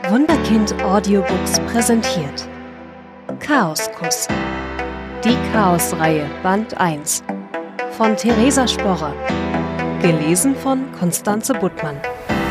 Wunderkind Audiobooks präsentiert Chaoskuss, die Chaos-Reihe Band 1 von Theresa Sporrer, gelesen von Constanze Buttmann.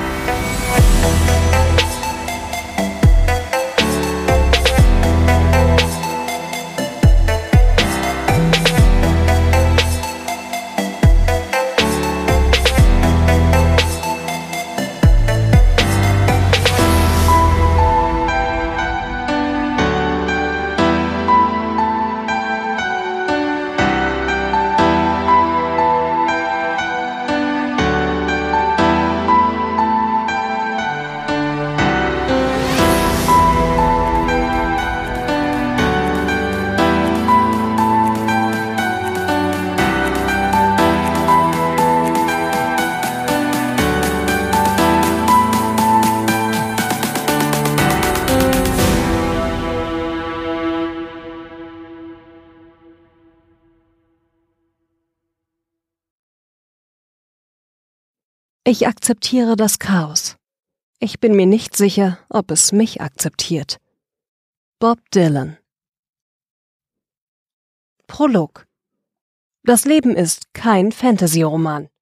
Ich akzeptiere das Chaos. Ich bin mir nicht sicher, ob es mich akzeptiert. Bob Dylan. Prolog. Das Leben ist kein Fantasy-Roman.